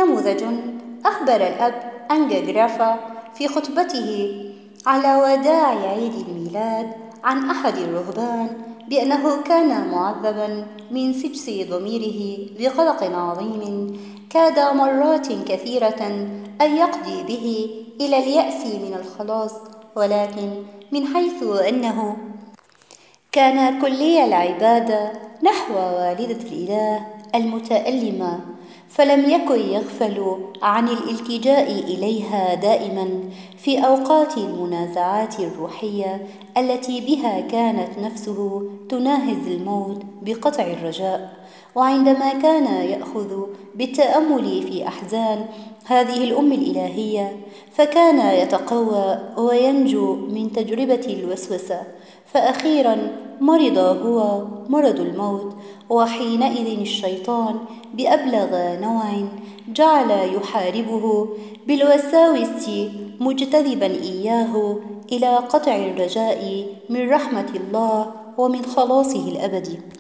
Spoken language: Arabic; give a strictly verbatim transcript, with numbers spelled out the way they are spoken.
نموذج: أخبر الأب أنجا جرافا في خطبته على وداع عيد الميلاد عن أحد الرهبان بأنه كان معذباً من سجس ضميره بقلق عظيم كاد مرات كثيرة أن يقضي به إلى اليأس من الخلاص، ولكن من حيث أنه كان كلي العبادة نحو والدة الإله المتألمة، فلم يكن يغفل عن الالتجاء إليها دائما في أوقات المنازعات الروحية التي بها كانت نفسه تناهز الموت بقطع الرجاء. وعندما كان يأخذ بالتأمل في أحزان هذه الأم الإلهية، فكان يتقوى وينجو من تجربة الوسوسة، فأخيرا مرض هو مرض الموت، وحينئذ الشيطان بأبلغ نوع جعل يحاربه بالوساوس مجتذبا إياه إلى قطع الرجاء من رحمة الله ومن خلاصه الأبدي.